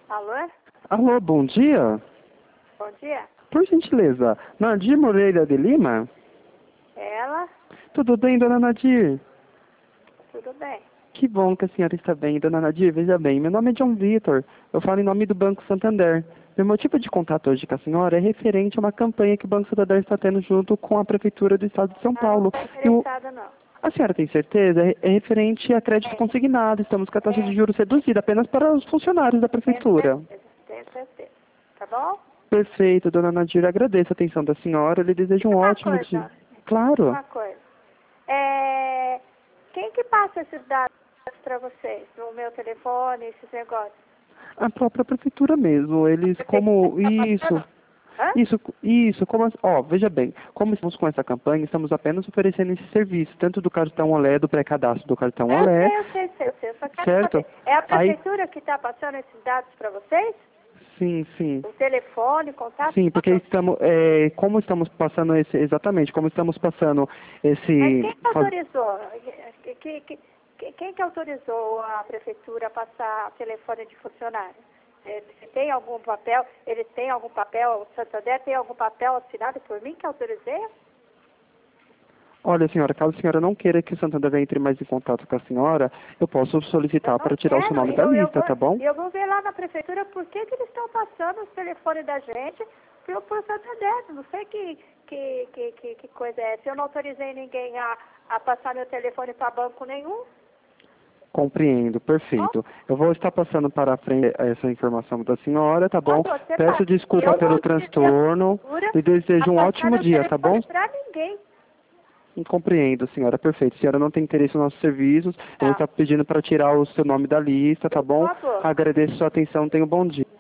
Alô? Alô, bom dia. Bom dia. Por gentileza, Nadir Moreira de Lima? Ela? Tudo bem, dona Nadir? Tudo bem. Que bom que a senhora está bem, dona Nadir. Veja bem, meu nome é John Vitor. Eu falo em nome do Banco Santander. Meu motivo de contato hoje com a senhora é referente a uma campanha que o Banco Santander está tendo junto com a Prefeitura do Estado de São Paulo. Não estou interessada, não. A senhora tem certeza? É referente a crédito consignado. Estamos com a taxa de juros reduzida apenas para os funcionários da Prefeitura. Tenho certeza. Tá bom? Perfeito, dona Nadir. Agradeço a atenção da senhora. Eu lhe desejo um Uma ótimo coisa. dia. Claro. Uma coisa. Quem que passa esses dados para vocês? O meu telefone, esses negócios? A própria Prefeitura mesmo. Eles como... Isso. Hã? Isso, veja bem, como estamos com essa campanha, estamos apenas oferecendo esse serviço, tanto do cartão Olé, do pré-cadastro do cartão Olé, Eu sei. Eu só quero certo? saber. É a Aí, prefeitura que está passando esses dados para vocês? sim, O telefone, contato? sim, porque tudo? como estamos passando exatamente, como estamos passando Mas esse, quem autorizou? Quem que autorizou a prefeitura a passar telefone de funcionário? Tem algum papel? Ele tem algum papel? O Santander tem algum papel assinado por mim que autorizei? olha senhora, caso a senhora não queira que o Santander entre mais em contato com a senhora, eu posso solicitar para tirar o seu nome da lista, tá bom? Eu vou ver lá na prefeitura por que eles estão passando os telefones da gente pro Santander. Não sei que coisa é essa. Eu não autorizei ninguém a passar meu telefone para banco nenhum. Compreendo, perfeito. Eu vou estar passando para a frente essa informação da senhora, tá bom? Peço desculpa pelo transtorno e desejo um ótimo dia, tá bom? Para ninguém. Compreendo, senhora, perfeito. A senhora não tem interesse nos nossos serviços, eu vou estar pedindo para tirar o seu nome da lista, tá bom? Por favor. Agradeço sua atenção, tenha um bom dia.